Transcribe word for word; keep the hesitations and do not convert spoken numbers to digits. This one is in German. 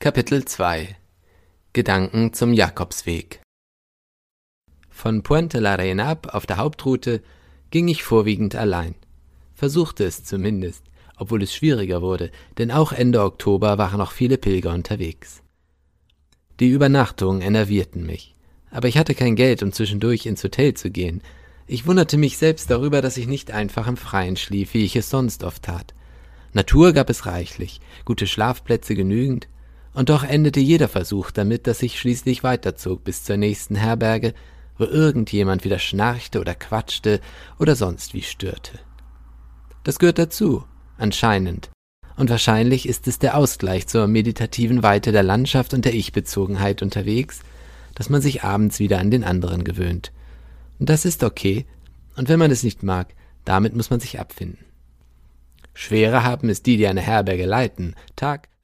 Kapitel zwei Gedanken zum Jakobsweg. Von Puente la Reina ab auf der Hauptroute ging ich vorwiegend allein. Versuchte es zumindest, obwohl es schwieriger wurde, denn auch Ende Oktober waren noch viele Pilger unterwegs. Die Übernachtungen enervierten mich, aber ich hatte kein Geld, um zwischendurch ins Hotel zu gehen. Ich wunderte mich selbst darüber, dass ich nicht einfach im Freien schlief, wie ich es sonst oft tat. Natur gab es reichlich, gute Schlafplätze genügend, und doch endete jeder Versuch damit, dass ich schließlich weiterzog bis zur nächsten Herberge, wo irgendjemand wieder schnarchte oder quatschte oder sonst wie störte. Das gehört dazu, anscheinend, und wahrscheinlich ist es der Ausgleich zur meditativen Weite der Landschaft und der Ich-Bezogenheit unterwegs, dass man sich abends wieder an den anderen gewöhnt. Und das ist okay, und wenn man es nicht mag, damit muss man sich abfinden. Schwerer haben es die, die eine Herberge leiten, Tag